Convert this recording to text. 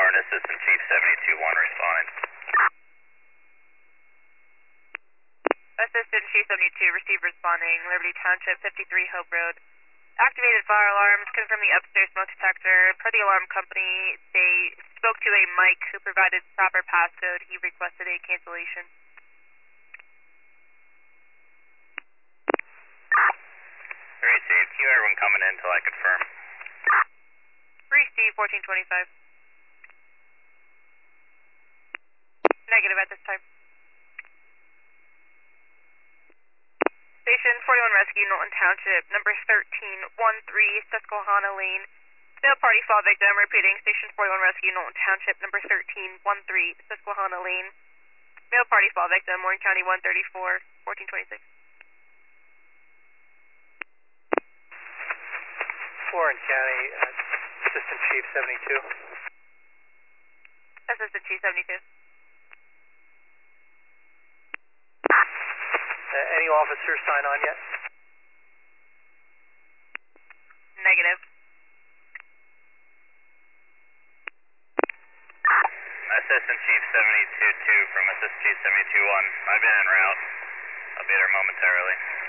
Warren, Assistant Chief 72-1 responding. Assistant Chief 72, receive responding, Liberty Township, 53 Hope Road. Activated fire alarms, confirm the upstairs smoke detector. Per the alarm company, they spoke to a Mike who provided proper passcode. He requested a cancellation. Received. Keep everyone coming in until I confirm. Receive 1425. Negative at this time. Station 41 Rescue, Knowlton Township, number 1313, Susquehanna Lane. Male party fall victim, repeating, Station 41 Rescue, Knowlton Township, number 1313, Susquehanna Lane. Male party fall victim, Warren County 134, 1426. Warren County, Assistant Chief 72. Assistant Chief 72. Any officers sign on yet? Negative. Assistant Chief 72-2 from Assistant Chief 72-1. I've been en route. I'll be there momentarily.